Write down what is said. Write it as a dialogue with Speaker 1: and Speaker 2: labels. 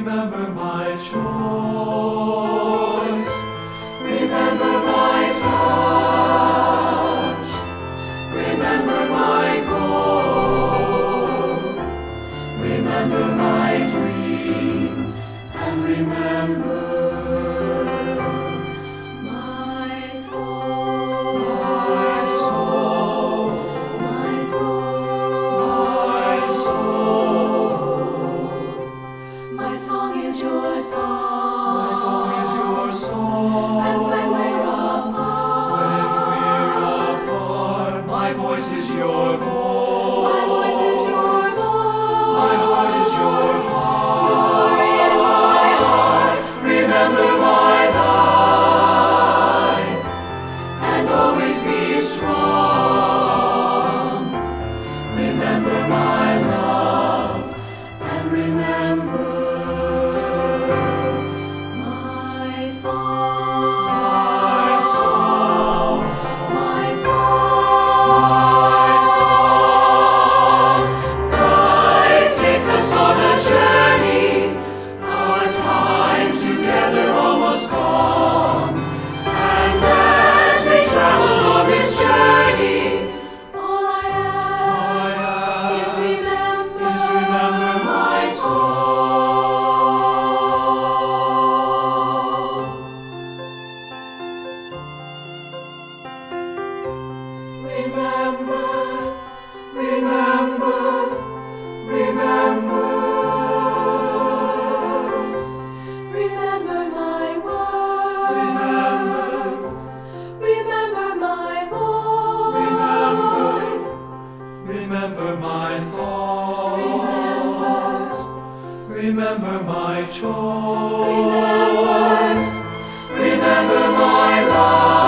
Speaker 1: Remember my choice. Remember my touch. Remember my goal. Remember my dream. And remember my soul. My soul. My soul. My soul. My song is your song. My song is your song. And when we're apart, my voice is your voice. My voice is your voice. My heart is your heart. You're in my heart. Remember my life, and always be strong. Remember my love, and remember my song. My song. My song. My song. Life takes us on a journey, our time together almost gone. And as we travel on this journey, all I ask is remember my song. Remember, remember, remember. Remember my words. Remember my voice. Remember my thoughts. Remember my choice. Remember my life.